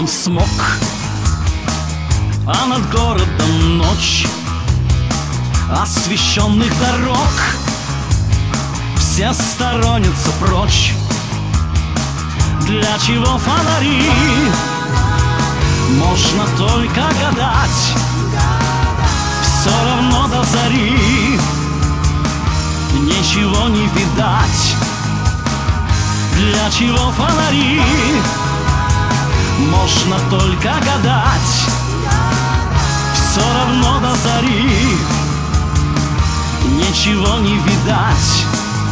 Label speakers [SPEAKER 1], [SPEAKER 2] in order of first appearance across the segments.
[SPEAKER 1] городом смог, а над городом ночь освещенных дорог. Все сторонятся прочь. Для чего фонари? Можно только гадать. Все равно до зари ничего не видать. Для чего фонари? Можно только гадать. Все равно до зари ничего не видать.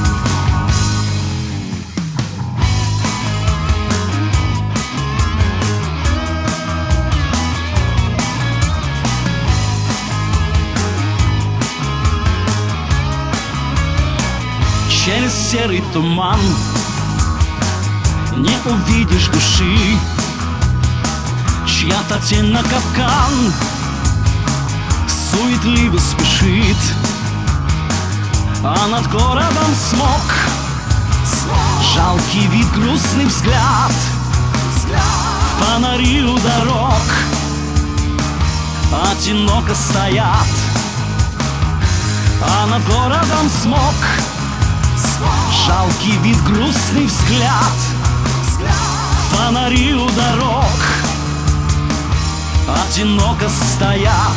[SPEAKER 1] Через серый туман не увидишь души, чья-то тень на капкан суетливо спешит, а над городом смог. Жалкий вид, грустный взгляд, фонари у дорог одиноко стоят, а над городом смог. Жалкий вид, грустный взгляд, фонари у дорог одиноко стоят.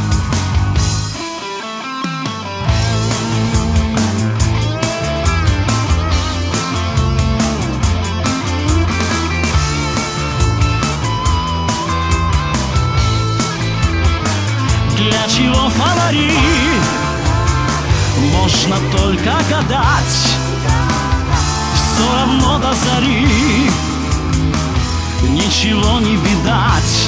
[SPEAKER 1] Для чего фонари? Можно только гадать. Все равно до зари ничего не видать,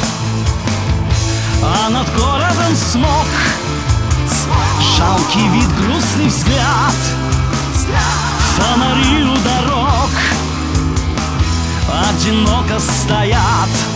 [SPEAKER 1] а над городом смог. Жалкий вид, грустный взгляд, фонари у дорог одиноко стоят.